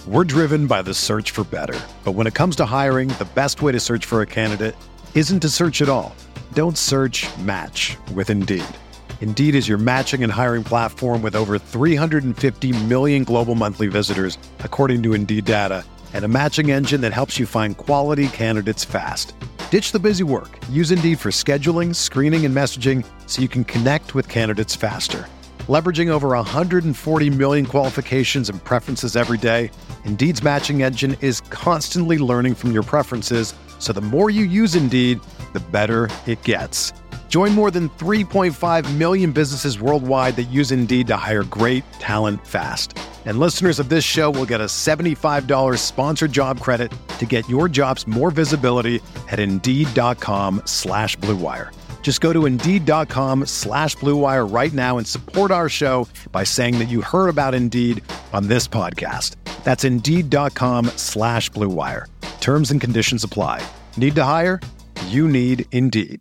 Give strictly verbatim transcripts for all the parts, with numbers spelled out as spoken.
We're driven by the search for better. But when it comes to hiring, the best way to search for a candidate isn't to search at all. Don't search, match with Indeed. Indeed is your matching and hiring platform with over three hundred fifty million global monthly visitors, according to Indeed data, and a matching engine that helps you find quality candidates fast. Ditch the busy work. Use Indeed for scheduling, screening, and messaging so you can connect with candidates faster. Leveraging over one hundred forty million qualifications and preferences every day, Indeed's matching engine is constantly learning from your preferences, so the more you use Indeed, the better it gets. Join more than three point five million businesses worldwide that use Indeed to hire great talent fast. And listeners of this show will get a seventy-five dollars sponsored job credit to get your jobs more visibility at Indeed.com slash Blue Wire. Just go to Indeed.com slash Blue Wire right now and support our show by saying that you heard about Indeed on this podcast. That's Indeed.com slash Blue Wire. Terms and conditions apply. Need to hire? You need Indeed.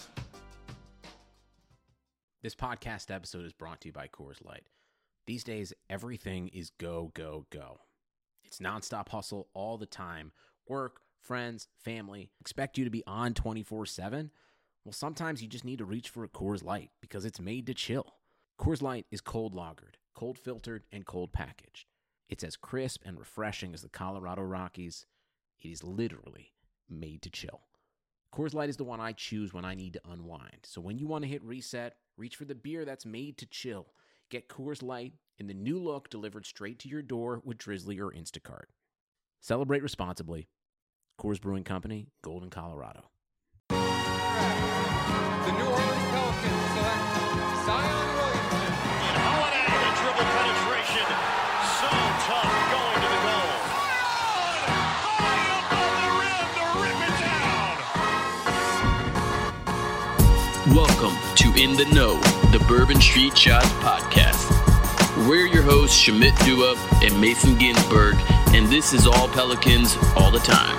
This podcast episode is brought to you by Coors Light. These days, everything is go, go, go. It's nonstop hustle all the time. Work, friends, family. Expect you to be on twenty-four seven? Well, sometimes you just need to reach for a Coors Light because it's made to chill. Coors Light is cold lagered, cold filtered, and cold packaged. It's as crisp and refreshing as the Colorado Rockies. It is literally made to chill. Coors Light is the one I choose when I need to unwind. So when you want to hit reset, reach for the beer that's made to chill. Get Coors Light in the new look delivered straight to your door with Drizzly or Instacart. Celebrate responsibly. Coors Brewing Company, Golden, Colorado. The New Orleans Pelicans select Zion Williamson. And Holiday, the dribble penetration. So tough going to the goal. High above the rim to rip it down. Welcome to In the Know, the Bourbon Street Shots podcast. We're your hosts, Shamit Dua and Mason Ginsberg, and this is all Pelicans all the time.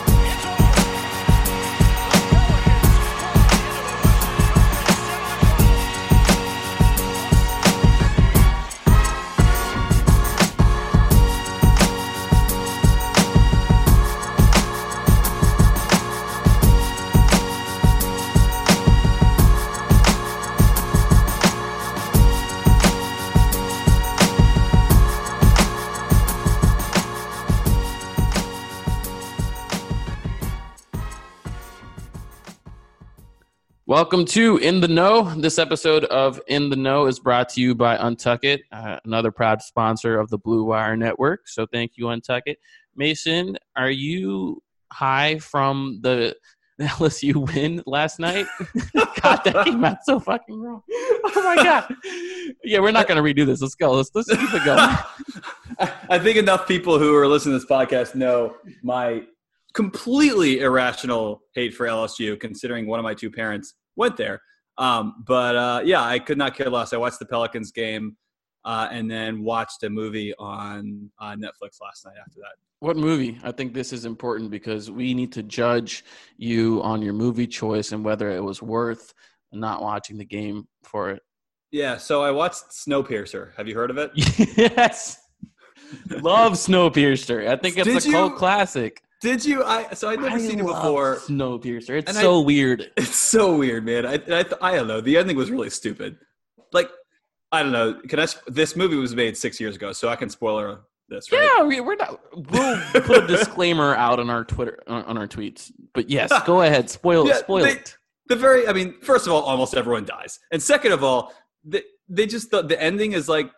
Welcome to In the Know. This episode of In the Know is brought to you by Untuck It, uh, another proud sponsor of the Blue Wire Network. So thank you, Untuck It. Mason, are you high from the L S U win last night? God, that came out so fucking wrong. Oh, my God. Yeah, we're not going to redo this. Let's go. Let's, let's keep it going. I think enough people who are listening to this podcast know my completely irrational hate for L S U, considering one of my two parents went there. Um, but, uh, yeah, I could not care less. I watched the Pelicans game uh, and then watched a movie on uh, Netflix last night after that. What movie? I think this is important because we need to judge you on your movie choice and whether it was worth not watching the game for it. Yeah, so I watched Snowpiercer. Have you heard of it? Yes. Love Snowpiercer. I think it's Did a cult you? classic. Did you? I So I'd never I seen it love before. Snowpiercer. It's And so I- weird. It's so weird, man. I, I, I don't know. The ending was really stupid. Like, I don't know. Can I? This movie was made six years ago, so I can spoiler this, right? Yeah, we, we're not. We'll put a disclaimer out on our Twitter, on, on our tweets. But yes, go ahead. Spoil, Yeah, spoil they- it. The very, I mean, first of all, almost everyone dies, and second of all, they, they just the, the ending is like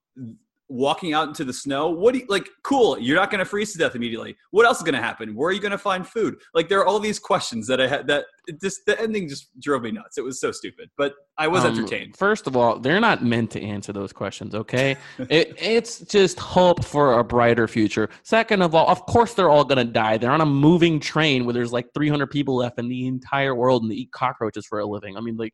walking out into the snow. What do you like? Cool, you're not going to freeze to death immediately. What else is going to happen? Where are you going to find food? Like, there are all these questions that I had. That it just the ending just drove me nuts. It was so stupid, but I was Um, entertained. First of all, they're not meant to answer those questions, okay? it, it's just hope for a brighter future. Second of all, of course they're all going to die. They're on a moving train where there's like three hundred people left in the entire world and they eat cockroaches for a living. I mean, like,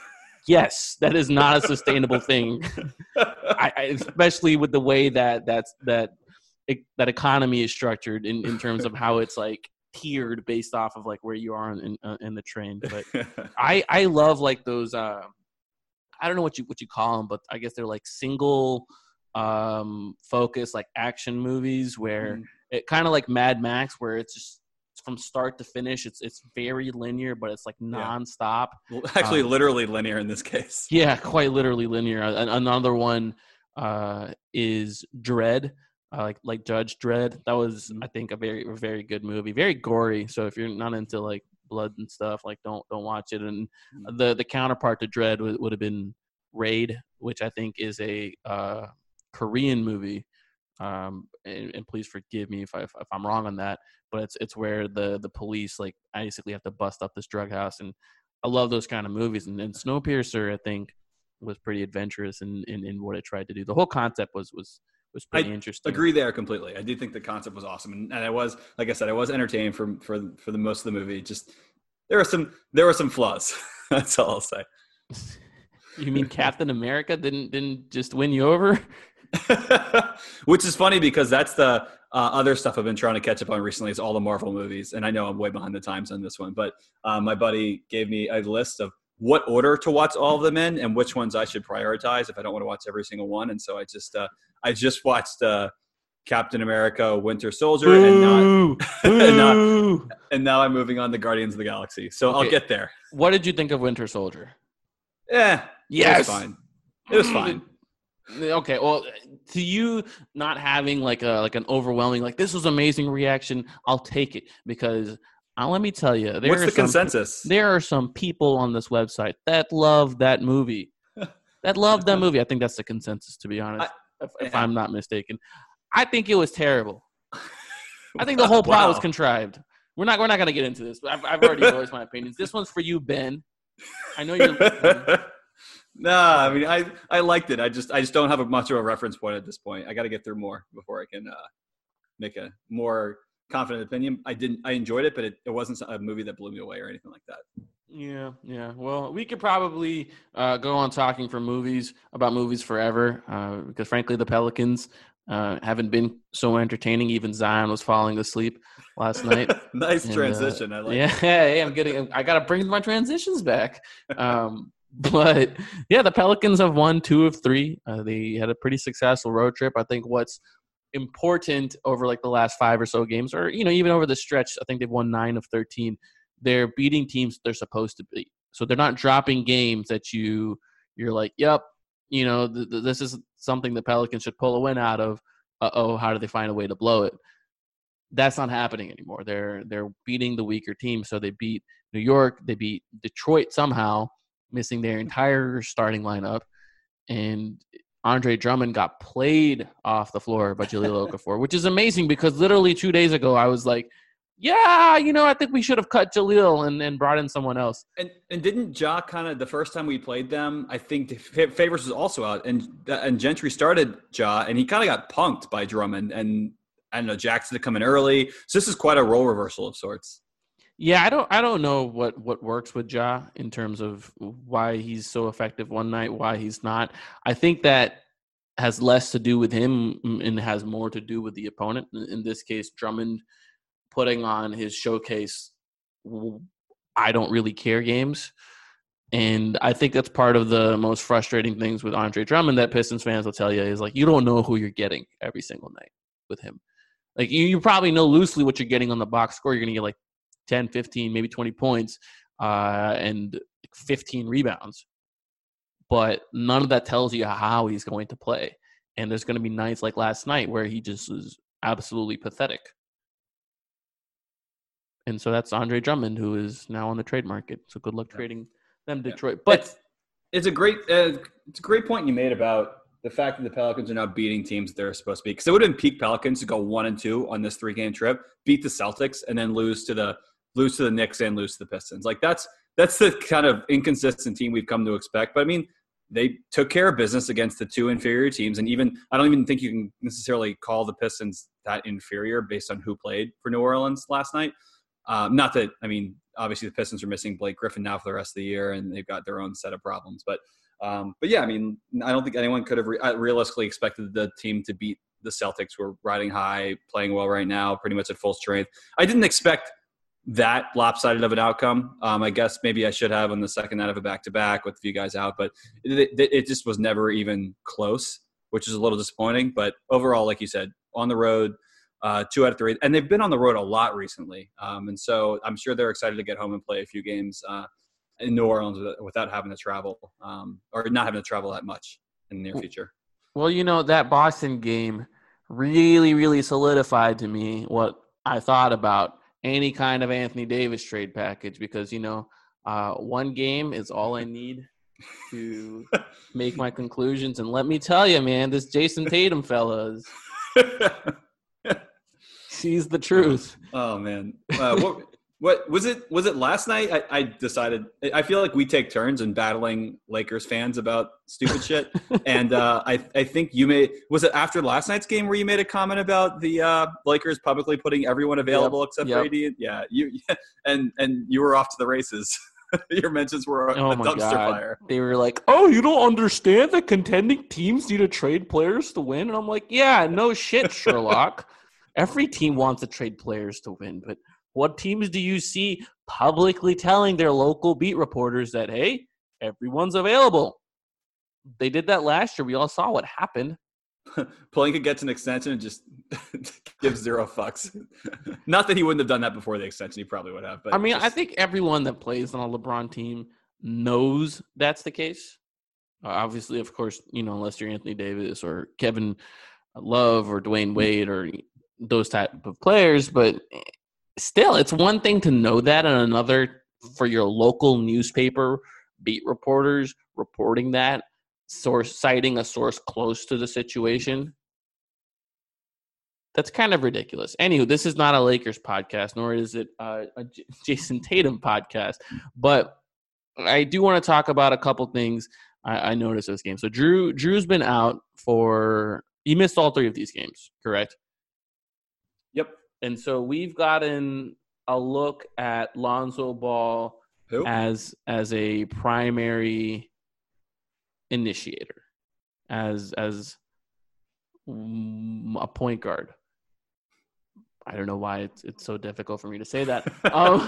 yes, that is not a sustainable thing, I, I, especially with the way that that's, that it, that economy is structured in, in terms of how it's like tiered based off of like where you are in in, uh, in the train. But I I love like those uh I don't know what you what you call them, but I guess they're like single um, focused like action movies where Mhm. it kind of like Mad Max, where it's just from start to finish. It's it's very linear, but it's like nonstop. Well, actually, Um, literally linear in this case. Yeah, quite literally linear. An- Another one uh, is Dredd, uh, like like Judge Dredd. That was, Mhm. I think, a very a very good movie, very gory. So if you're not into like blood and stuff, like don't don't watch it. And Mhm. the the counterpart to Dredd would, would have been Raid, which I think is a uh, Korean movie. Um, and, and please forgive me if I if I'm wrong on that, but it's it's where the the police like basically have to bust up this drug house, and I love those kind of movies. And, and Snowpiercer, I think, was pretty adventurous in, in in what it tried to do. The whole concept was was was pretty I interesting. Agree there completely. I do think the concept was awesome, and, and I was, like I said, I was entertained for for for the most of the movie. Just there were some there were some flaws. That's all I'll say. You mean Captain America didn't didn't just win you over? Which is funny because that's the uh, other stuff I've been trying to catch up on recently is all the Marvel movies. And I know I'm way behind the times on this one, but uh, my buddy gave me a list of what order to watch all of them in and which ones I should prioritize if I don't want to watch every single one. And so I just uh, I just watched uh, Captain America Winter Soldier and not, and not and now I'm moving on to Guardians of the Galaxy. So Okay. I'll get there. What did you think of Winter Soldier? Yeah. Yes. It was fine. It was fine. Okay, well, to you not having like a like an overwhelming like this was amazing reaction, I'll take it because uh, let me tell you, there What's are the some, consensus? There are some people on this website that love that movie, that love that movie. I think that's the consensus, to be honest, I, if, if yeah. I'm not mistaken. I think it was terrible. I think the whole plot Wow. was contrived. We're not we're not gonna get into this, but I've, I've already voiced my opinions. This one's for you, Ben. I know you're. Nah, I mean, I, I liked it. I just I just don't have a, much of a reference point at this point. I got to get through more before I can uh, make a more confident opinion. I didn't. I enjoyed it, but it, it wasn't a movie that blew me away or anything like that. Yeah, yeah. Well, we could probably uh, go on talking for movies about movies forever uh, because, frankly, the Pelicans uh, haven't been so entertaining. Even Zion was falling asleep last night. Nice And, transition. uh, I like. yeah, it. yeah, I'm getting. I got to bring my transitions back. Um, but yeah, the Pelicans have won two of three. Uh, they had a pretty successful road trip. I think what's important over like the last five or so games, or you know, even over the stretch, I think they've won nine of thirteen. They're beating teams they're supposed to be. So they're not dropping games that you you're like, yep, you know, th- th- this is something the Pelicans should pull a win out of. Uh oh, how do they find a way to blow it? That's not happening anymore. They're they're beating the weaker team. So they beat New York, they beat Detroit somehow, missing their entire starting lineup, and Andre Drummond got played off the floor by Jahlil Okafor, which is amazing because literally two days ago I was like, yeah, you know, I think we should have cut Jahlil and, and brought in someone else. And and didn't Ja kind of the first time we played them? I think Favors was also out, and and Gentry started Ja, and he kind of got punked by Drummond, and I don't know, Jackson to come in early. So this is quite a role reversal of sorts. Yeah, I don't I don't know what, what works with Ja in terms of why he's so effective one night, why he's not. I think that has less to do with him and has more to do with the opponent. In this case, Drummond putting on his showcase I don't really care games. And I think that's part of the most frustrating things with Andre Drummond that Pistons fans will tell you is like, you don't know who you're getting every single night with him. Like you, you probably know loosely what you're getting on the box score. You're going to get like ten, fifteen, maybe twenty points uh, and fifteen rebounds. But none of that tells you how he's going to play. And there's going to be nights like last night where he just is absolutely pathetic. And so that's Andre Drummond, who is now on the trade market. So good luck trading them to Detroit. But it's, it's a great uh, it's a great point you made about the fact that the Pelicans are now beating teams that they're supposed to be. Because it would have been peak Pelicans to go one and two on this three game trip, beat the Celtics, and then lose to the lose to the Knicks and lose to the Pistons. Like that's that's the kind of inconsistent team we've come to expect. But I mean, they took care of business against the two inferior teams, and even I don't even think you can necessarily call the Pistons that inferior based on who played for New Orleans last night. Um, not that, I mean, obviously the Pistons are missing Blake Griffin now for the rest of the year, and they've got their own set of problems. But, um, but yeah, I mean, I don't think anyone could have re- realistically expected the team to beat the Celtics, who are riding high, playing well right now, pretty much at full strength. I didn't expect that lopsided of an outcome. Um, I guess maybe I should have on the second night of a back-to-back with a few guys out, but it, it, it just was never even close which is a little disappointing. But overall, like you said, on the road, uh, two out of three. And they've been on the road a lot recently. Um, and so I'm sure they're excited to get home and play a few games uh, in New Orleans without having to travel um, or not having to travel that much in the near future. Well, you know, that Boston game really, really solidified to me what I thought about any kind of Anthony Davis trade package because, you know, uh, one game is all I need to make my conclusions. And let me tell you, man, this Jason Tatum fella is she's the truth. Oh, man. Uh, what what was it? Was it last night? I, I decided – I feel like we take turns in battling Lakers fans about stupid shit. And uh, I, I think you made – was it after last night's game where you made a comment about the uh, Lakers publicly putting everyone available yep. except yep. for A D? Yeah, you yeah, and and you were off to the races. Your mentions were a, oh a my dumpster God. fire. They were like, oh, you don't understand that contending teams need to trade players to win? And I'm like, yeah, no shit, Sherlock. Every team wants to trade players to win, but what teams do you see publicly telling their local beat reporters that, hey, everyone's available? They did that last year. We all saw what happened. Pelinka gets an extension and just gives zero fucks. Not that he wouldn't have done that before the extension. He probably would have. But I mean, just... I think everyone that plays on a LeBron team knows that's the case. Uh, obviously, of course, you know, unless you're Anthony Davis or Kevin Love or Dwayne Wade or those type of players. But still, it's one thing to know that and another for your local newspaper beat reporters reporting that. Source citing a source close to the situation. That's kind of ridiculous. Anywho, this is not a Lakers podcast, nor is it uh, a J- Jason Tatum podcast. But I do want to talk about a couple things I, I noticed this game. So Drew, Drew's been out for he missed all three of these games, correct? Yep. And so we've gotten a look at Lonzo Ball Who? as as a primary initiator, as as a point guard. I don't know why it's it's so difficult for me to say that. um,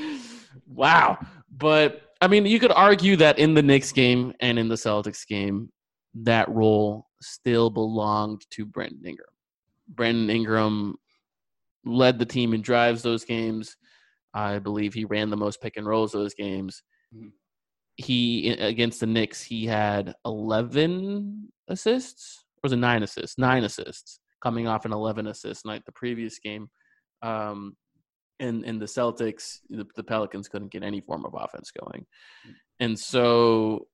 wow. But, I mean, you could argue that in the Knicks game and in the Celtics game, that role still belonged to Brandon Ingram. Brandon Ingram led the team in drives those games. I believe he ran the most pick and rolls those games. Mm-hmm. He, against the Knicks, he had eleven assists. Or was it nine assists? Nine assists, coming off an eleven assist night the previous game. Um, and, and the Celtics, the, the Pelicans couldn't get any form of offense going. And so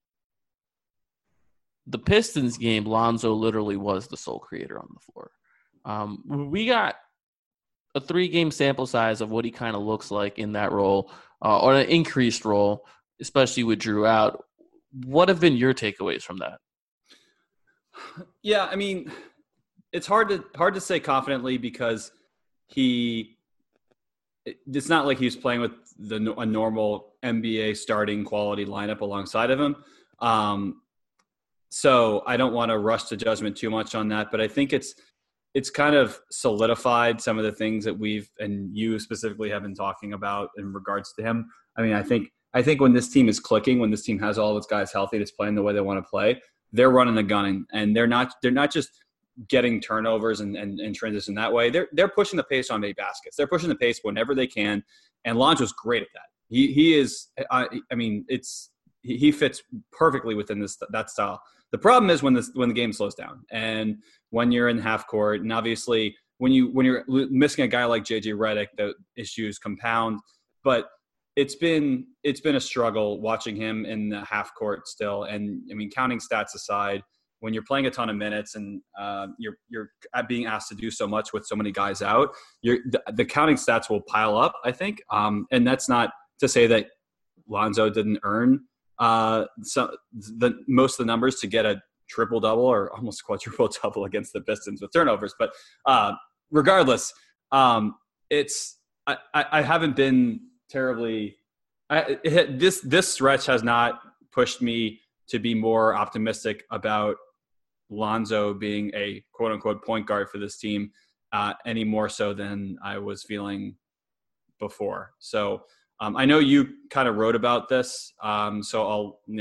the Pistons game, Lonzo literally was the sole creator on the floor. Um, we got a three-game sample size of what he kind of looks like in that role, uh, or an increased role, especially with Drew out. What have been your takeaways from that? Yeah, I mean, it's hard to hard to say confidently because he it's not like he was playing with the a normal N B A starting quality lineup alongside of him. Um, so I don't want to rush to judgment too much on that, but I think it's it's kind of solidified some of the things that we've and you specifically have been talking about in regards to him. I mean, I think I think when this team is clicking, when this team has all of its guys healthy, that's playing the way they want to play, they're running the gunning, and they're not they're not just getting turnovers and, and, and transition that way. They're they're pushing the pace on made baskets. They're pushing the pace whenever they can, and Lonzo's great at that. He he is. I, I mean, it's he fits perfectly within this that style. The problem is when this when the game slows down and when you're in half court, and obviously when you when you're missing a guy like J J Redick, the issues compound. But it's been it's been a struggle watching him in the half court still. And I mean, counting stats aside, when you're playing a ton of minutes and uh, you're you're being asked to do so much with so many guys out, you're, the, the counting stats will pile up, I think. Um, and that's not to say that Lonzo didn't earn uh, so the most of the numbers to get a triple double or almost quadruple double against the Pistons with turnovers. But uh, regardless, um, it's I, I, I haven't been terribly. I, it, this this stretch has not pushed me to be more optimistic about Lonzo being a quote unquote point guard for this team uh, any more so than I was feeling before. So um, I know you kind of wrote about this. Um, so I'll, you know,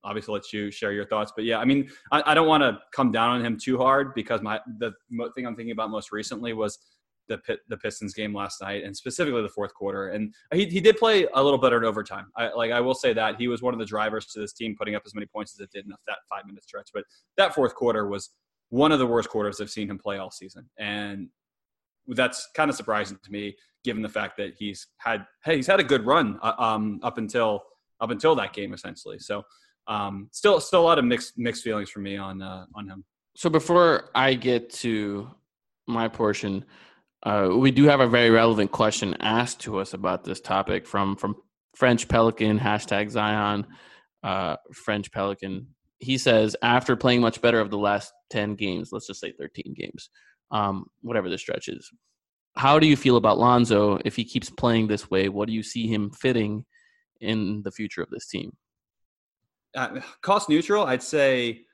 obviously let you share your thoughts. But yeah, I mean, I, I don't want to come down on him too hard because my the thing I'm thinking about most recently was the the Pistons game last night, and specifically the fourth quarter. And he he did play a little better in overtime. I, like I will say that he was one of the drivers to this team putting up as many points as it did in that five minute stretch. But that fourth quarter was one of the worst quarters I've seen him play all season, and that's kind of surprising to me, given the fact that he's had hey he's had a good run uh, um up until up until that game essentially. So um still still a lot of mixed mixed feelings for me on uh, on him. So before I get to my portion, uh, we do have a very relevant question asked to us about this topic from from French Pelican, hashtag Zion, uh, French Pelican. He says, after playing much better of the last ten games, let's just say thirteen games, um, whatever the stretch is, how do you feel about Lonzo if he keeps playing this way? What do you see him fitting in the future of this team? Uh, cost neutral, I'd say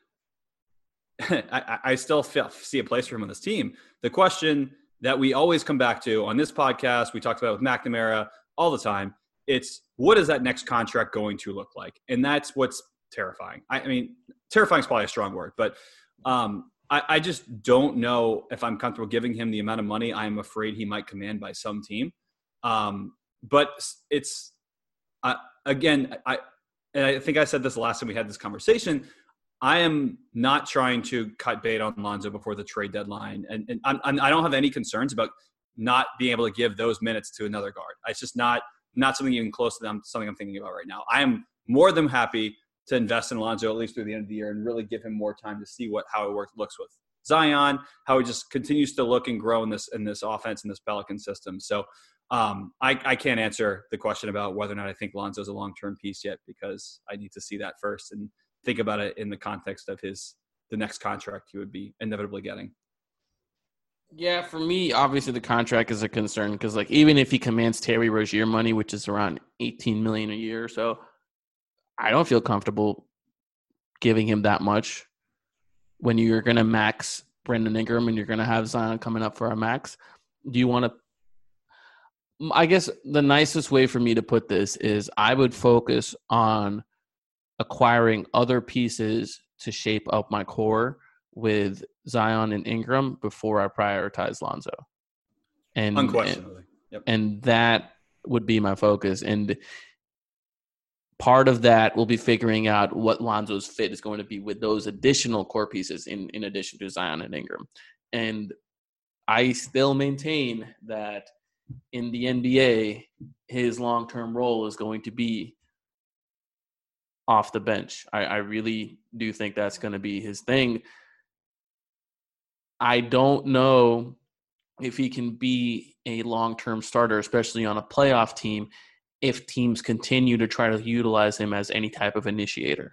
I, I still feel, see a place for him on this team. The question that we always come back to on this podcast, we talked about with McNamara all the time, it's what is that next contract going to look like? And that's what's terrifying. I, I mean, terrifying is probably a strong word, but um, I, I just don't know if I'm comfortable giving him the amount of money I'm afraid he might command by some team. Um, but it's, uh, again, I, and I think I said this last time we had this conversation, I am not trying to cut bait on Lonzo before the trade deadline. And, and I'm, I'm, I don't have any concerns about not being able to give those minutes to another guard. It's just not, not something even close to them, something I'm thinking about right now. I am more than happy to invest in Lonzo at least through the end of the year and really give him more time to see what how it works looks with Zion, how he just continues to look and grow in this in this offense in this Pelican system. So um, I, I can't answer the question about whether or not I think Lonzo is a long-term piece yet, because I need to see that first and think about it in the context of his the next contract he would be inevitably getting. Yeah, for me, obviously the contract is a concern because, like, even if he commands Terry Rozier money, which is around eighteen million dollars a year or so, I don't feel comfortable giving him that much when you're going to max Brandon Ingram and you're going to have Zion coming up for a max. Do you want to – I guess the nicest way for me to put this is I would focus on acquiring other pieces to shape up my core with Zion and Ingram before I prioritize Lonzo. And, Unquestionably. Yep. And that would be my focus. And part of that will be figuring out what Lonzo's fit is going to be with those additional core pieces in, in addition to Zion and Ingram. And I still maintain that in the N B A, his long-term role is going to be off the bench. I, I really do think that's going to be his thing. I don't know if he can be a long-term starter, especially on a playoff team, if teams continue to try to utilize him as any type of initiator.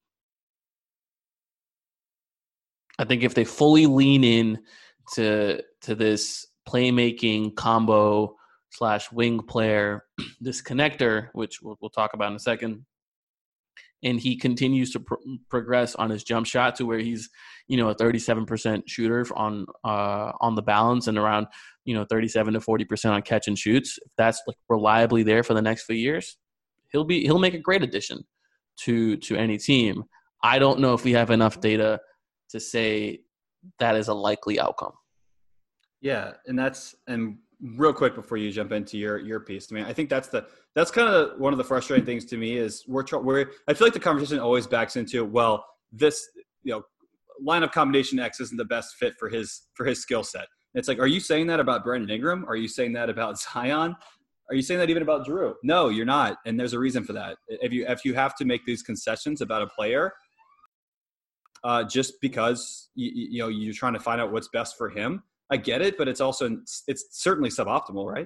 I think if they fully lean in to, to this playmaking combo slash wing player, this connector, which we'll, we'll talk about in a second, and he continues to pr- progress on his jump shot to where he's, you know, a thirty-seven percent shooter on uh, on the balance and around, you know, thirty-seven to forty percent on catch and shoots. If that's like reliably there for the next few years, he'll be he'll make a great addition to to any team. I don't know if we have enough data to say that is a likely outcome. Yeah, and that's and real quick before you jump into your your piece, I mean, I think that's the that's kind of one of the frustrating things to me is we're we're I feel like the conversation always backs into, well, this, you know, lineup combination X isn't the best fit for his for his skill set. It's like, are you saying that about Brandon Ingram? Are you saying that about Zion? Are you saying that even about Drew? No, you're not, and there's a reason for that. If you if you have to make these concessions about a player, uh, just because you, you know you're trying to find out what's best for him, I get it, but it's also it's certainly suboptimal, right?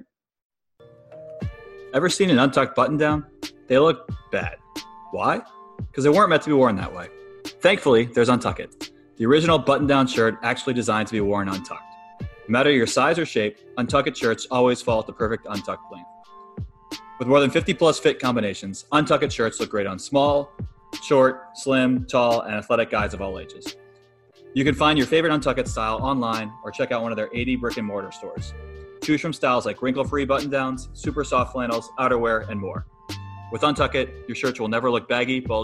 Ever seen an untucked button down? They look bad. Why? Because they weren't meant to be worn that way. Thankfully, there's Untuck It, the original button-down shirt actually designed to be worn untucked. No matter your size or shape, Untuck It shirts always fall at the perfect untucked length. With more than fifty plus fit combinations, Untuck It shirts look great on small, short, slim, tall, and athletic guys of all ages. You can find your favorite Untuck It style online or check out one of their eighty brick and mortar stores. Choose from styles like wrinkle-free button-downs, super soft flannels, outerwear, and more. With Untuck It, your shirts will never look baggy, bulgy,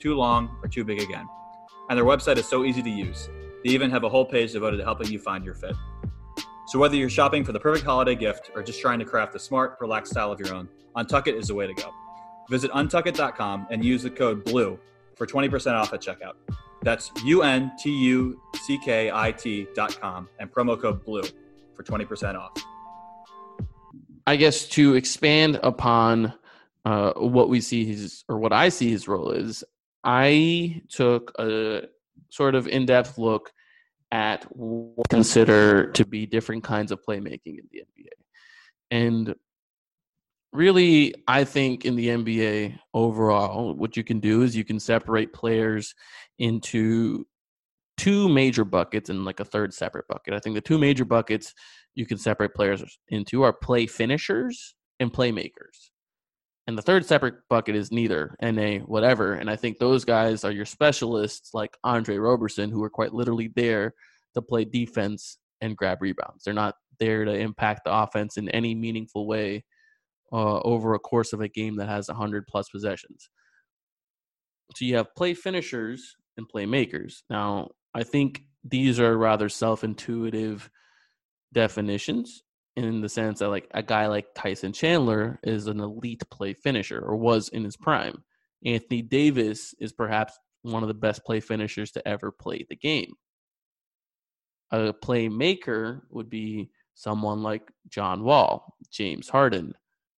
too long, or too big again. And their website is so easy to use. They even have a whole page devoted to helping you find your fit. So whether you're shopping for the perfect holiday gift or just trying to craft a smart, relaxed style of your own, Untuckit is the way to go. Visit untuckit dot com and use the code BLUE for twenty percent off at checkout. That's U N T U C K I T dot com and promo code BLUE for twenty percent off. I guess to expand upon uh, what we see his, or what I see his role is, I took a sort of in-depth look at what I consider to be different kinds of playmaking in the N B A. And really, I think in the N B A overall, what you can do is you can separate players into two major buckets and like a third separate bucket. I think the two major buckets you can separate players into are play finishers and playmakers. And the third separate bucket is neither, N A, whatever. And I think those guys are your specialists like Andre Roberson, who are quite literally there to play defense and grab rebounds. They're not there to impact the offense in any meaningful way uh, over a course of a game that has one hundred plus possessions. So you have play finishers and playmakers. Now, I think these are rather self-intuitive definitions, in the sense that like a guy like Tyson Chandler is an elite play finisher, or was in his prime. Anthony Davis is perhaps one of the best play finishers to ever play the game. A playmaker would be someone like John Wall, James Harden,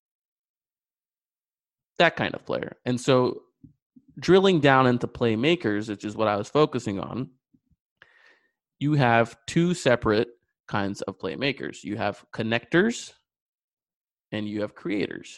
that kind of player. And so drilling down into playmakers, which is what I was focusing on, you have two separate kinds of playmakers. You have connectors and you have creators.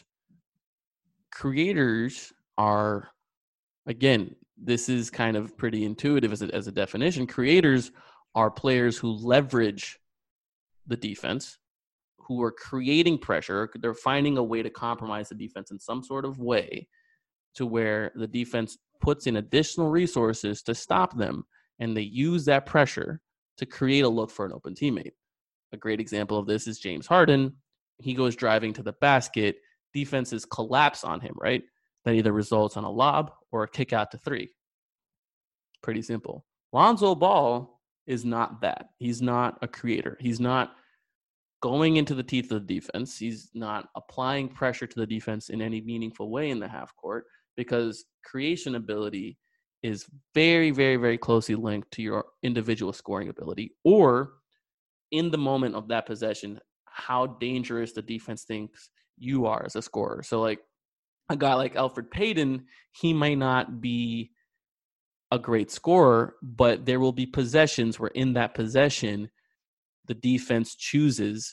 Creators are, again, this is kind of pretty intuitive as a, as a definition. Creators are players who leverage the defense, who are creating pressure. They're finding a way to compromise the defense in some sort of way to where the defense puts in additional resources to stop them, and they use that pressure to create a look for an open teammate. A great example of this is James Harden. He goes driving to the basket. Defenses collapse on him, right? That either results on a lob or a kick out to three. Pretty simple. Lonzo Ball is not that. He's not a creator. He's not going into the teeth of the defense. He's not applying pressure to the defense in any meaningful way in the half court, because creation ability is very, very, very closely linked to your individual scoring ability, or in the moment of that possession, how dangerous the defense thinks you are as a scorer. So like a guy like Elfrid Payton, he might not be a great scorer, but there will be possessions where in that possession, the defense chooses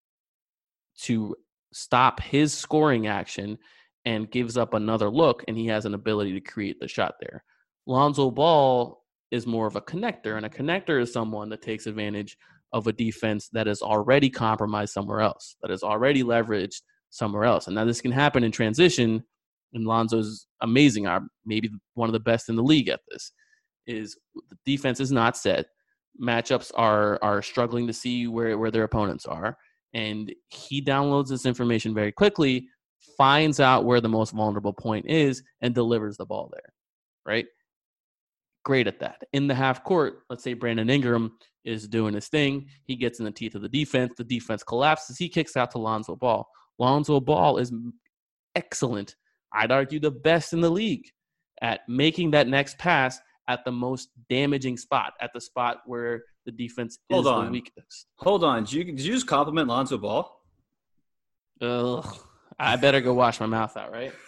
to stop his scoring action and gives up another look, and he has an ability to create the shot there. Lonzo Ball is more of a connector, and a connector is someone that takes advantage of a defense that is already compromised somewhere else, that is already leveraged somewhere else. And now this can happen in transition, and Lonzo's amazing, maybe one of the best in the league at this, is the defense is not set. Matchups are are struggling to see where, where their opponents are, and he downloads this information very quickly, finds out where the most vulnerable point is, and delivers the ball there, right? Great at that. In the half court, let's say Brandon Ingram is doing his thing. He gets in the teeth of the defense. The defense collapses. He kicks out to Lonzo Ball. Lonzo Ball is excellent. I'd argue the best in the league at making that next pass at the most damaging spot, at the spot where the defense Hold is on. the weakest. Hold on. Did you, did you just compliment Lonzo Ball? Ugh. I better go wash my mouth out, right?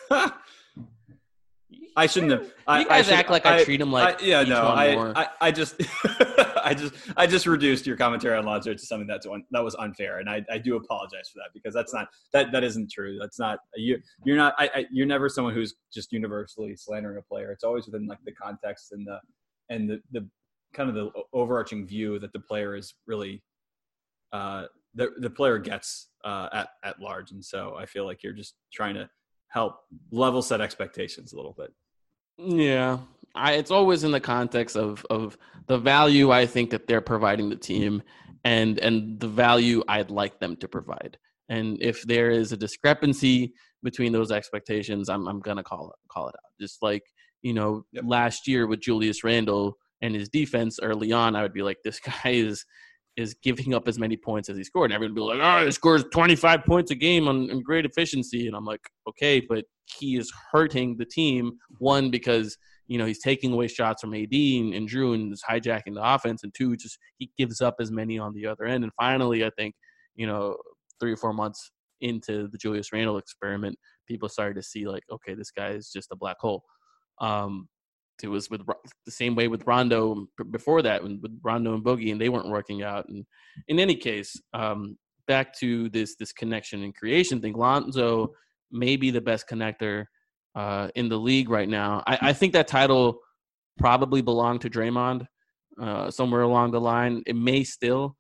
I shouldn't have. I, You guys I should, act like I, treat him like I, yeah, each no. one I, more. I, I just, I just, I just reduced your commentary on Lonzo to something that's un, that was unfair, and I, I do apologize for that, because that's not that that isn't true. That's not you. You're not. I, I, you're never someone who's just universally slandering a player. It's always within like the context and the and the the kind of the overarching view that the player is really, uh, the the player gets uh, at at large, and so I feel like you're just trying to help level set expectations a little bit. Yeah, I, it's always in the context of of the value I think that they're providing the team, and and the value I'd like them to provide. And if there is a discrepancy between those expectations, I'm I'm gonna call it call it out. Just like you know, Yep. last year with Julius Randle and his defense early on, I would be like, this guy is is giving up as many points as he scored. And everyone would be like, oh, he scores twenty-five points a game on, on great efficiency. And I'm like, okay, but he is hurting the team, one, because, you know, he's taking away shots from A D and, and Jrue and is hijacking the offense, and two, just he gives up as many on the other end. And finally, I think, you know, three or four months into the Julius Randle experiment, people started to see like, okay, this guy is just a black hole. Um, it was with the same way with Rondo before that, with Rondo and Boogie, and they weren't working out. And in any case, um, back to this this connection and creation thing, Lonzo may be the best connector uh, in the league right now. I, I think that title probably belonged to Draymond uh, somewhere along the line. It may still.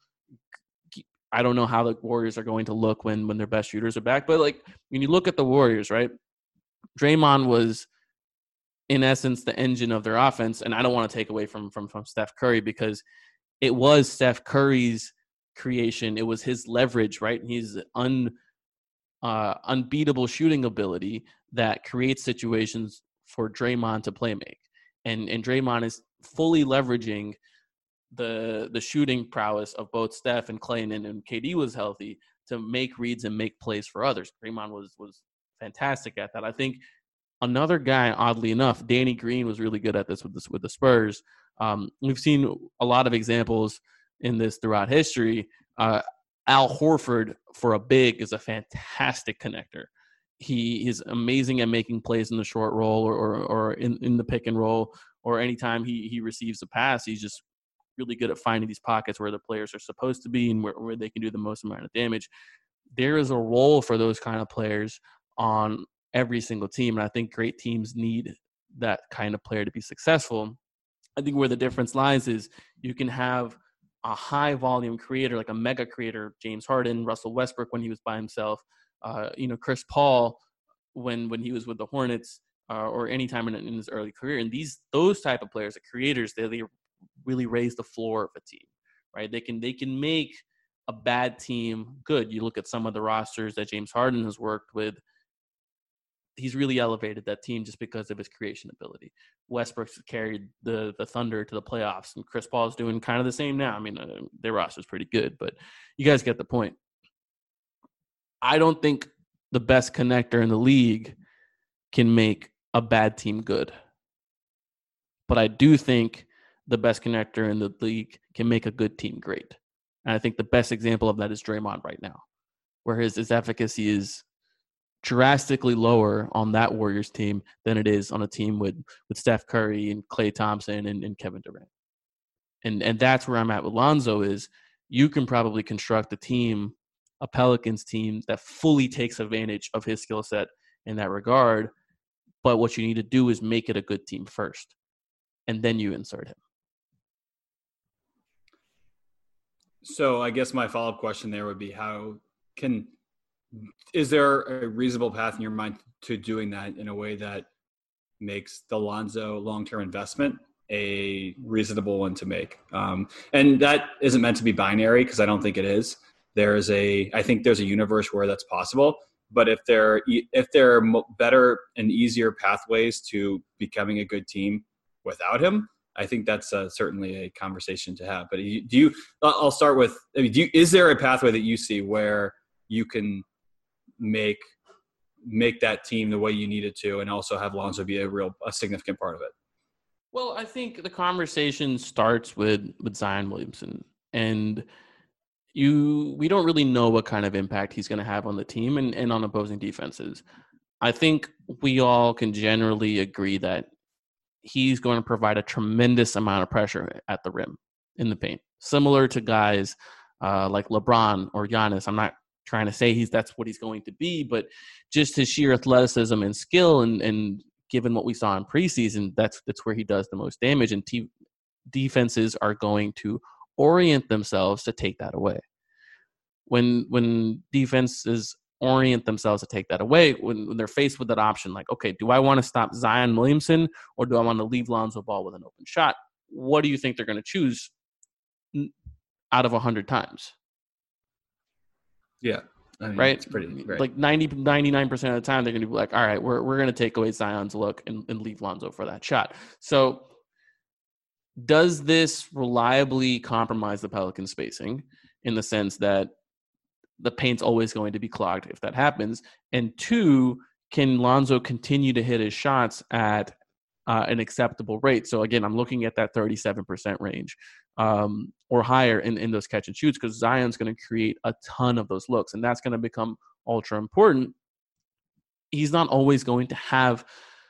I don't know how the Warriors are going to look when when their best shooters are back, but like when you look at the Warriors, right? Draymond was, in essence, the engine of their offense. And I don't want to take away from, from, from Steph Curry, because it was Steph Curry's creation. It was his leverage, right? He's un, uh, unbeatable shooting ability that creates situations for Draymond to play make. And, and Draymond is fully leveraging the, the shooting prowess of both Steph and Clay, and, and K D was healthy, to make reads and make plays for others. Draymond was, was fantastic at that. I think another guy, oddly enough, Danny Green was really good at this with this with the Spurs. Um, we've seen a lot of examples in this throughout history. Uh, Al Horford, for a big, is a fantastic connector. He is amazing at making plays in the short roll or or, or in, in the pick and roll, or anytime he he receives a pass, he's just really good at finding these pockets where the players are supposed to be and where, where they can do the most amount of damage. There is a role for those kind of players on every single team, and I think great teams need that kind of player to be successful. I think where the difference lies is you can have a high volume creator, like a mega creator, James Harden, Russell Westbrook when he was by himself, uh, you know, Chris Paul when when he was with the Hornets, uh, or any time in, in his early career. And these those type of players, the creators, they, they really raise the floor of a team, right? They can they can make a bad team good. You look at some of the rosters that James Harden has worked with. He's really elevated that team just because of his creation ability. Westbrook's carried the the Thunder to the playoffs, and Chris Paul's doing kind of the same now. I mean, uh, their roster's pretty good, but you guys get the point. I don't think the best connector in the league can make a bad team good. But I do think the best connector in the league can make a good team great. And I think the best example of that is Draymond right now, where his, his efficacy is drastically lower on that Warriors team than it is on a team with, with Steph Curry and Klay Thompson and, and Kevin Durant. And and that's where I'm at with Lonzo is you can probably construct a team, a Pelicans team that fully takes advantage of his skill set in that regard. But what you need to do is make it a good team first, and then you insert him. So I guess my follow-up question there would be how can – is there a reasonable path in your mind to doing that in a way that makes the Lonzo long-term investment a reasonable one to make? Um, and that isn't meant to be binary because I don't think it is. There's a – I think there's a universe where that's possible. But if there if there are better and easier pathways to becoming a good team without him, I think that's uh, certainly a conversation to have. But do you? I'll start with. I mean, do you, is there a pathway that you see where you can make make that team the way you need it to, and also have Lonzo be a real a significant part of it? Well, I think the conversation starts with with Zion Williamson, and you we don't really know what kind of impact he's going to have on the team and, and on opposing defenses. I think we all can generally agree that he's going to provide a tremendous amount of pressure at the rim in the paint, similar to guys uh, like LeBron or Giannis. I'm not trying to say he's that's what he's going to be, but just his sheer athleticism and skill, and, and given what we saw in preseason, that's that's where he does the most damage, and te- defenses are going to orient themselves to take that away. When when defenses orient themselves to take that away, when, when they're faced with that option, like, okay, do I want to stop Zion Williamson or do I want to leave Lonzo Ball with an open shot? What do you think they're going to choose out of one hundred times? Yeah. I mean, right? It's pretty right. Like ninety, ninety-nine percent of the time, they're going to be like, all right, we're, we're going to take away Zion's look and, and leave Lonzo for that shot. So does this reliably compromise the Pelicans spacing in the sense that the paint's always going to be clogged if that happens? And two, can Lonzo continue to hit his shots at uh, an acceptable rate? So again, I'm looking at that thirty-seven percent range um, or higher in, in those catch and shoots, because Zion's going to create a ton of those looks, and that's going to become ultra important. He's not always going to have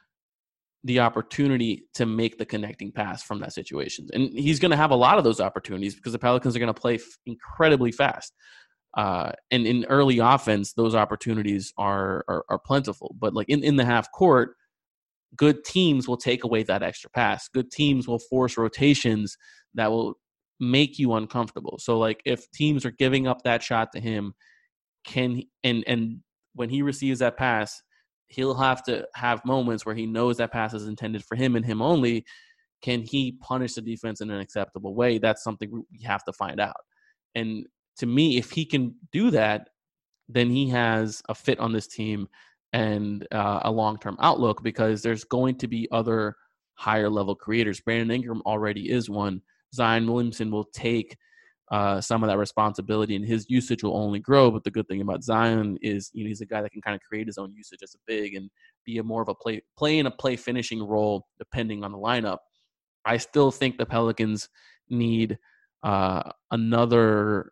the opportunity to make the connecting pass from that situation. And he's going to have a lot of those opportunities because the Pelicans are going to play f- incredibly fast. Uh, and in early offense, those opportunities are, are, are plentiful. But like in, in the half court, good teams will take away that extra pass. Good teams will force rotations that will make you uncomfortable. So like if teams are giving up that shot to him, can he, and, and when he receives that pass, he'll have to have moments where he knows that pass is intended for him and him only. Can he punish the defense in an acceptable way? That's something we have to find out. And to me, if he can do that, then he has a fit on this team and uh, a long-term outlook, because there's going to be other higher level creators. Brandon Ingram already is one. Zion Williamson will take Uh, some of that responsibility, and his usage will only grow. But the good thing about Zion is, you know, he's a guy that can kind of create his own usage as a big and be a more of a play, play in a play finishing role depending on the lineup. I still think the Pelicans need uh, another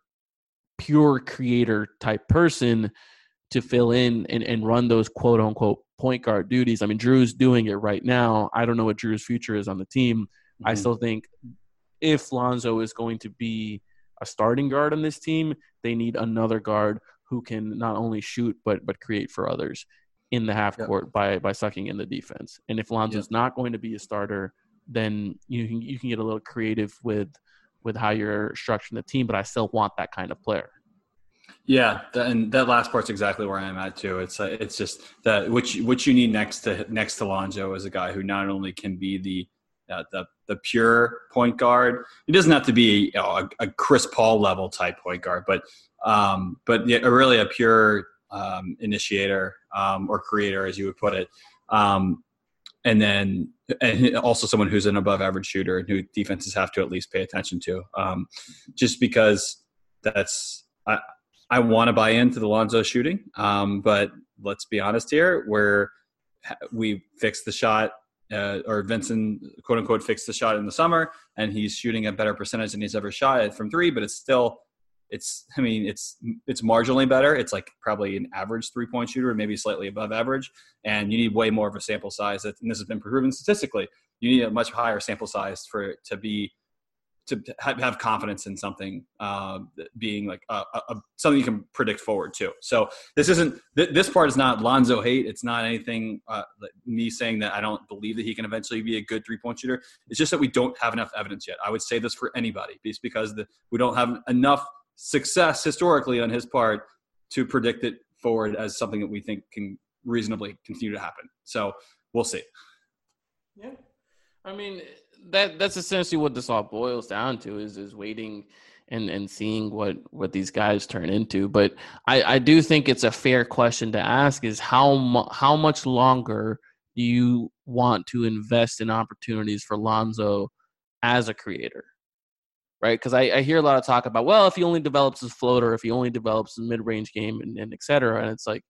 pure creator type person to fill in and, and run those quote unquote point guard duties. I mean, Drew's doing it right now. I don't know what Drew's future is on the team. Mm-hmm. I still think if Lonzo is going to be a starting guard on this team, they need another guard who can not only shoot but but create for others in the half yep. court by by sucking in the defense. And if Lonzo's yep. not going to be a starter, then you can you can get a little creative with with how you're structuring the team. But I still want that kind of player. Yeah, and that last part's exactly where I'm at too. It's uh, it's just that what you, what you need next to next to Lonzo is a guy who not only can be the Uh, the the pure point guard. It doesn't have to be you know, a, a Chris Paul level type point guard, but um, but yeah, really a pure um, initiator um, or creator, as you would put it, um, and then and also someone who's an above average shooter and who defenses have to at least pay attention to. Um, just because that's I I want to buy into the Lonzo shooting, um, but let's be honest here, where we fixed the shot. Uh, or Vincent, quote unquote, fixed the shot in the summer, and he's shooting a better percentage than he's ever shot at from three. But it's still, it's, I mean, it's it's marginally better. It's like probably an average three point shooter, maybe slightly above average. And you need way more of a sample size. That, and this has been proven statistically. You need a much higher sample size for it to be to have, have confidence in something uh, being like a, a, something you can predict forward to. So this isn't th- this part is not Lonzo hate. It's not anything uh, me saying that I don't believe that he can eventually be a good three point shooter. It's just that we don't have enough evidence yet. I would say this for anybody, just because the, we don't have enough success historically on his part to predict it forward as something that we think can reasonably continue to happen. So we'll see. Yeah, I mean. That that's essentially what this all boils down to is is waiting and, and seeing what, what these guys turn into. But I, I do think it's a fair question to ask is how mu- how much longer do you want to invest in opportunities for Lonzo as a creator, right? Because I, I hear a lot of talk about, well, if he only develops his floater, if he only develops his mid-range game and, and et cetera. And it's like,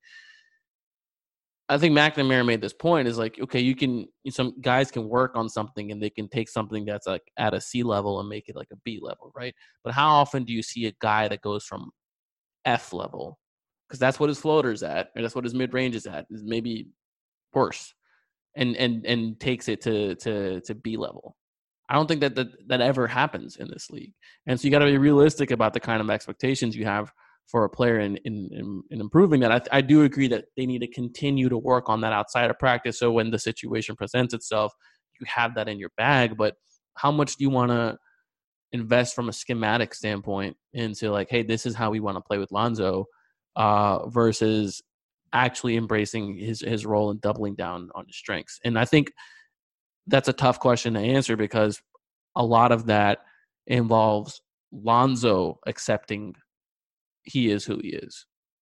I think McNamara made this point is like, okay, you can, some guys can work on something and they can take something that's like at a C level and make it like a B level, right? But how often do you see a guy that goes from F level? Because that's what his floater's at, or that's what his mid range is at, is maybe worse, and and and takes it to to to B level. I don't think that that, that ever happens in this league. And so you got to be realistic about the kind of expectations you have for a player in, in, in, in improving that. I, I do agree that they need to continue to work on that outside of practice. So when the situation presents itself, you have that in your bag. But how much do you want to invest from a schematic standpoint into like, hey, this is how we want to play with Lonzo uh, versus actually embracing his, his role and doubling down on his strengths? And I think that's a tough question to answer because a lot of that involves Lonzo accepting he is who he is,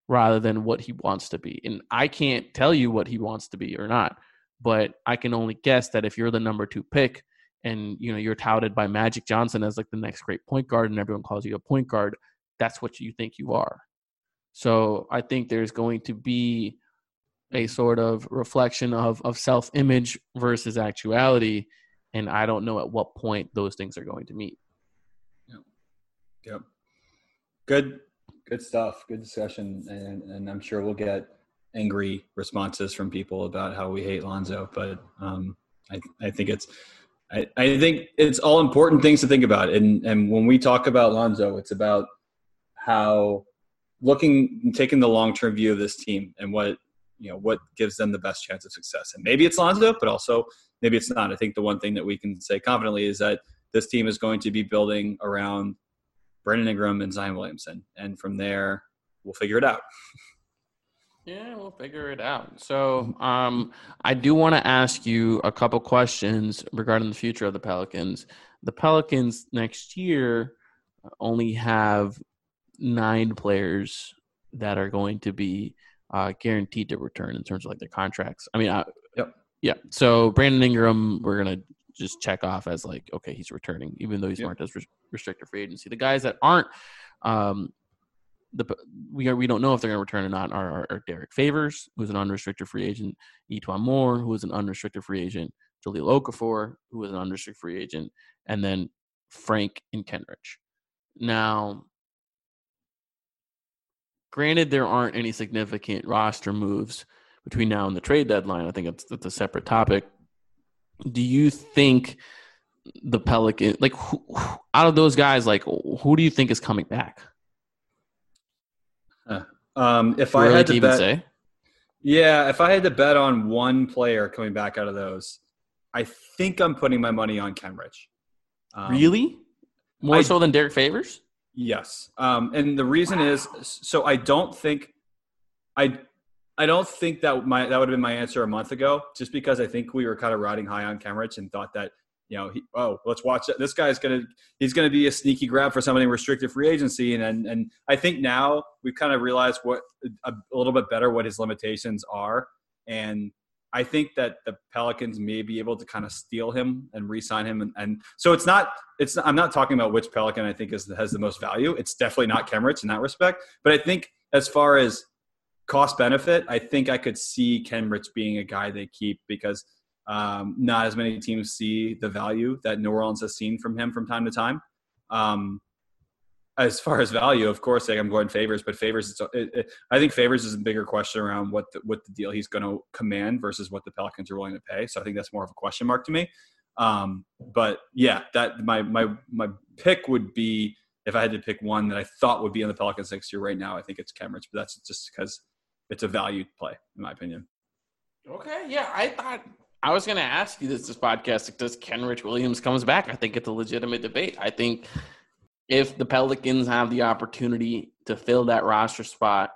rather than what he wants to be. And I can't tell you what he wants to be or not, but I can only guess that if you're the number two pick and, you know, you're touted by Magic Johnson as like the next great point guard and everyone calls you a point guard, that's what you think you are. So I think there's going to be a sort of reflection of, of self-image versus actuality. And I don't know at what point those things are going to meet. Yep. Yep. Good. Good stuff. Good discussion. And, and I'm sure we'll get angry responses from people about how we hate Lonzo, but um, I, I think it's, I, I think it's all important things to think about. And, and when we talk about Lonzo, it's about how looking, taking the long-term view of this team and what, you know, what gives them the best chance of success. And maybe it's Lonzo, but also maybe it's not. I think the one thing that we can say confidently is that this team is going to be building around Brandon Ingram and Zion Williamson. And from there, we'll figure it out. Yeah, we'll figure it out. So um, I do want to ask you a couple questions regarding the future of the Pelicans. The Pelicans next year only have nine players that are going to be uh, guaranteed to return in terms of like their contracts. I mean, I, yep. yeah. So Brandon Ingram, we're going to just check off as like, okay, he's returning, even though he's Yep. marked as re- restricted free agency. The guys that aren't, um, the we are we don't know if they're going to return or not. Are, are, are Derek Favors, who's an unrestricted free agent, Etwan Moore, who is an unrestricted free agent, Jahlil Okafor, who is an unrestricted free agent, and then Frank and Kenrich. Now, granted, there aren't any significant roster moves between now and the trade deadline. I think it's, it's a separate topic. Do you think the Pelicans, like, who, out of those guys, like, who do you think is coming back? Uh, um, if Too I early had to to even bet, say? yeah, if I had to bet on one player coming back out of those, I think I'm putting my money on Kenrich. Um, Really? More I- so than Derek Favors? Yes. Um, and the reason is, so I don't think I, I don't think that my, that would have been my answer a month ago, just because I think we were kind of riding high on Kenrich and thought that, you know, he, oh, let's watch it. This guy's going to, he's going to be a sneaky grab for somebody in restricted free agency. And, and, and I think now we've kind of realized what a, a little bit better what his limitations are. And I think that the Pelicans may be able to kind of steal him and re-sign him. And, and so it's not, it's, I'm not talking about which Pelican I think is, has the most value. It's definitely not Kenrich in that respect. But I think as far as cost benefit, I think I could see Kenrich being a guy they keep because um, not as many teams see the value that New Orleans has seen from him from time to time. Um, as far as value, of course, like I'm going Favors, but Favors, it's, it, it, I think Favors is a bigger question around what the, what the deal he's going to command versus what the Pelicans are willing to pay. So I think that's more of a question mark to me. Um, but yeah, that my my my pick would be, if I had to pick one that I thought would be on the Pelicans next year right now, I think it's Kenrich, but that's just because it's a valued play, in my opinion. Okay, yeah, I thought I was going to ask you this this podcast. Like, does Kenrich Williams comes back? I think it's a legitimate debate. I think if the Pelicans have the opportunity to fill that roster spot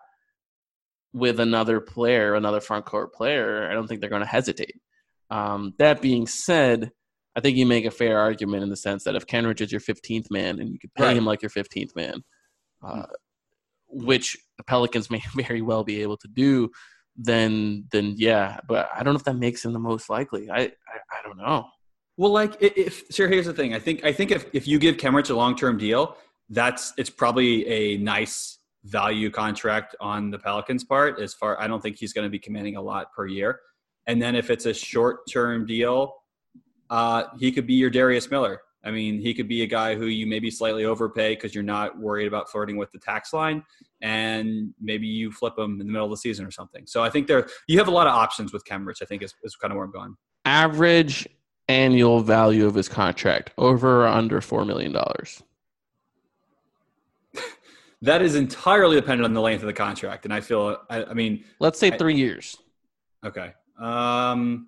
with another player, another front court player, I don't think they're going to hesitate. Um, that being said, I think you make a fair argument in the sense that if Kenrich is your fifteenth man and you could pay Right. him like your fifteenth man, uh, which the Pelicans may very well be able to do, then then yeah. But I don't know if that makes him the most likely. I I, I don't know. Well, like if so, here's the thing. I think I think if, if you give Kenrich a long term deal, that's it's probably a nice value contract on the Pelicans' part. As far I don't think he's going to be commanding a lot per year. And then if it's a short term deal, uh, he could be your Darius Miller. I mean, he could be a guy who you maybe slightly overpay because you're not worried about flirting with the tax line, and maybe you flip him in the middle of the season or something. So I think there you have a lot of options with Kenrich. I think is, is kind of where I'm going. Average annual value of his contract, over or under four million dollars? That is entirely dependent on the length of the contract, and I feel. I, I mean, Let's say I- three years. okay. Um,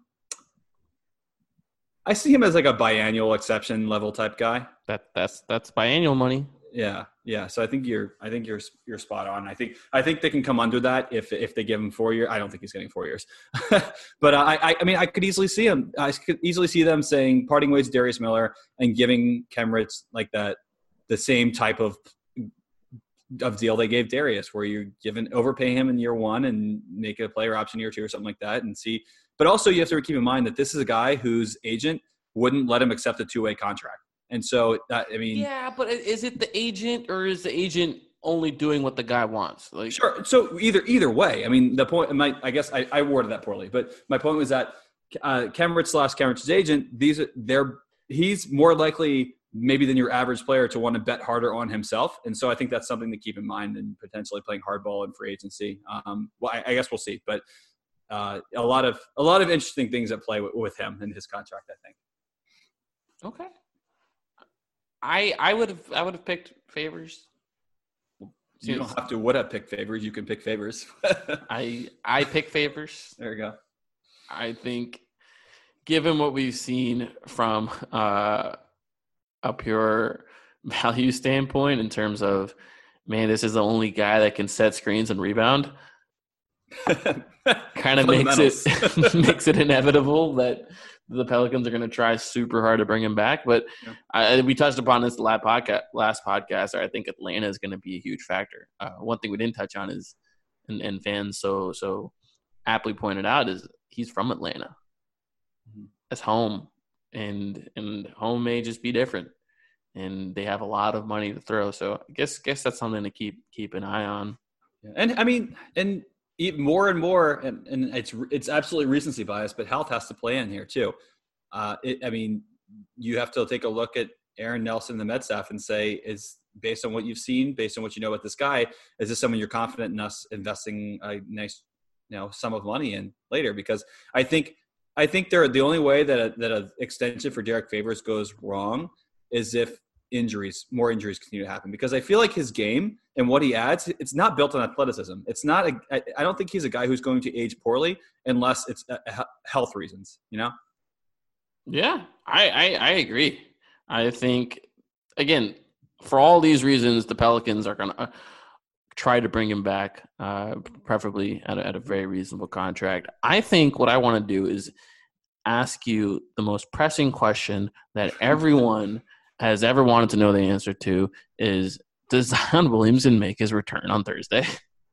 I see him as like a biannual exception level type guy. That that's that's biannual money. Yeah, yeah. So I think you're, I think you're, you're spot on. I think, I think they can come under that if if they give him four years. I don't think he's getting four years, but I, I, I mean, I could easily see him. I could easily see them saying parting ways, Darius Miller, and giving Kenrich like that, the same type of of deal they gave Darius, where you give an overpay him in year one and make a player option year two or something like that, and see. But also, you have to keep in mind that this is a guy whose agent wouldn't let him accept a two-way contract, and so that, I mean, yeah. But is it the agent, or is the agent only doing what the guy wants? Like, sure. So either either way, I mean, the point. My, I guess I, I worded that poorly, but my point was that uh, Cambridge slash Cambridge's agent, these are they're he's more likely maybe than your average player to want to bet harder on himself. And so I think that's something to keep in mind in potentially playing hardball in free agency. Um, well, I, I guess we'll see, but uh, a lot of, a lot of interesting things at play with, with him and his contract, I think. Okay. I, I would have, I would have picked Favors. You don't have to would have picked Favors. You can pick Favors. I, I pick Favors. There you go. I think given what we've seen from, uh, a pure value standpoint in terms of, man, this is the only guy that can set screens and rebound, kind of makes it makes it inevitable that the Pelicans are going to try super hard to bring him back. But yeah. I, we touched upon this last podcast, last podcast, or I think Atlanta is going to be a huge factor. Uh, one thing we didn't touch on is, and, and fans so so aptly pointed out, is he's from Atlanta. Mm-hmm. That's home. And and home may just be different, and they have a lot of money to throw. So I guess guess that's something to keep keep an eye on. Yeah. And I mean, and more and more, and, and it's it's absolutely recency bias, but health has to play in here too. Uh, it, I mean, you have to take a look at Aaron Nelson, the med staff, and say, is based on what you've seen, based on what you know about this guy, is this someone you're confident in us investing a nice, you know, sum of money in later? Because I think. I think they're the only way that a, that an extension for Derek Favors goes wrong is if injuries, more injuries continue to happen. Because I feel like his game and what he adds, it's not built on athleticism. It's not. A, I, I don't think he's a guy who's going to age poorly unless it's a, a health reasons. You know? Yeah, I, I I agree. I think again, for all these reasons, the Pelicans are going to try to bring him back, uh, preferably at a, at a very reasonable contract. I think what I want to do is ask you the most pressing question that everyone has ever wanted to know the answer to is, does Zion Williamson make his return on Thursday?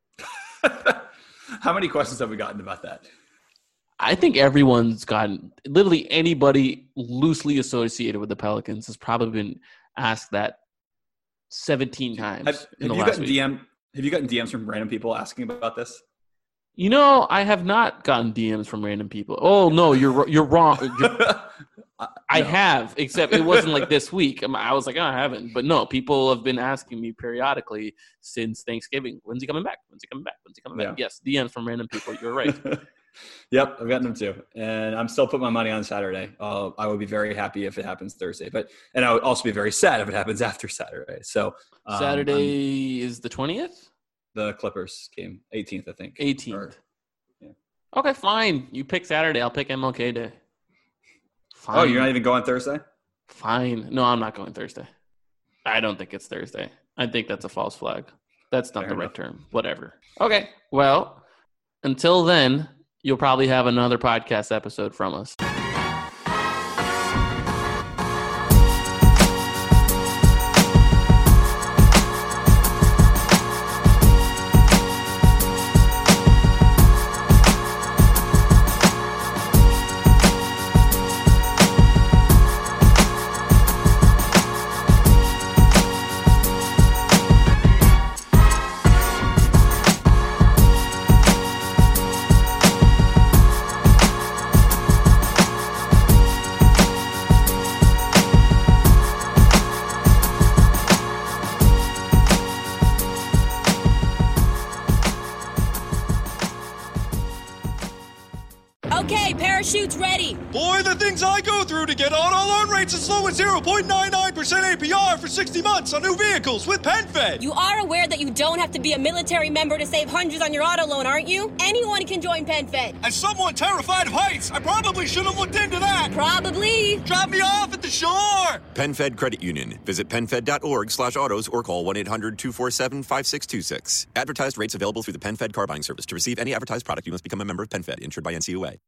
How many questions have we gotten about that? I think everyone's gotten – literally anybody loosely associated with the Pelicans has probably been asked that seventeen times have, in have the you last gotten week. D M, have you gotten D Ms from random people asking about this? You know, I have not gotten D Ms from random people. Oh, no, you're you're wrong. You're, I no. have, except it wasn't like this week. I was like, oh, I haven't. But no, people have been asking me periodically since Thanksgiving. When's he coming back? When's he coming back? When's he coming yeah. back? Yes, D Ms from random people. You're right. Yep, I've gotten them too. And I'm still putting my money on Saturday. Uh, I would be very happy if it happens Thursday. But and I would also be very sad if it happens after Saturday. So um, Saturday I'm, is the twentieth? The Clippers game. eighteenth, I think. eighteenth. Or, yeah. Okay, fine. You pick Saturday. I'll pick M L K Day. Fine. Oh, you're not even going Thursday? Fine. No, I'm not going Thursday. I don't think it's Thursday. I think that's a false flag. That's not Fair the enough. right term. Whatever. Okay. Well, until then, you'll probably have another podcast episode from us. Okay, parachute's ready. Boy, the things I go through to get auto loan rates as low as zero point nine nine percent A P R for sixty months on new vehicles with PenFed. You are aware that you don't have to be a military member to save hundreds on your auto loan, aren't you? Anyone can join PenFed. As someone terrified of heights, I probably should have looked into that. Probably. Drop me off at the shore. PenFed Credit Union. Visit PenFed.org slash autos or call one eight hundred two four seven five six two six. Advertised rates available through the PenFed car buying service. To receive any advertised product, you must become a member of PenFed, insured by N C U A.